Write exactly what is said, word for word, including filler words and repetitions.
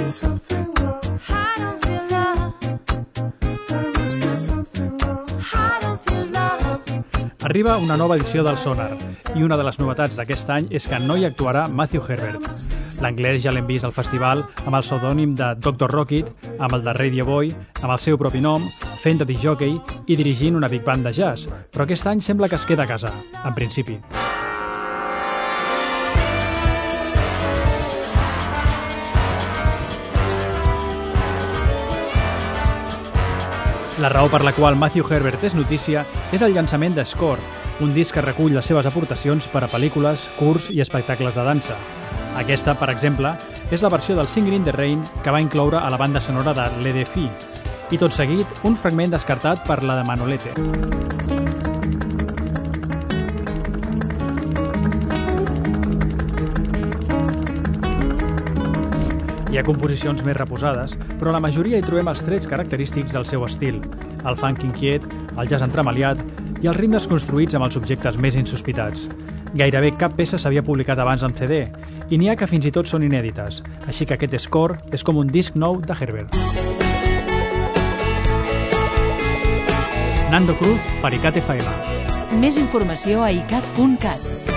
Arriba una nova edició del Sonar, i una de les novetats d'aquest any és que no hi actuarà Matthew Herbert. L'anglès ja l'hem vist al festival amb el pseudònim de doctor Rocket, amb el de Radio Boy, amb el seu propi nom, fent de disc jockey i dirigint una big band de jazz, però aquest any sembla que es queda a casa, en principi. La raó per la qual Matthew Herbert és notícia és el llançament de Score, un disc que recull les seves aportacions per a pel·lícules, curts i espectacles de dansa. Aquesta, per exemple, és la versió del Singing in the Rain que va incloure a la banda sonora de Le Défi, i tot seguit un fragment descartat per la de Manolete. Hi ha composicions més reposades, però la majoria hi trobem els trets característics del seu estil, el funk inquiet, el jazz entremaliat i els ritmes construïts amb els objectes més insospitats. Gairebé cap peça s'havia publicat abans en C D, i n'hi ha que fins i tot són inèdites, així que aquest Score és com un disc nou de Herbert. Nando Cruz per i cat F M. Més informació a i cat punt cat.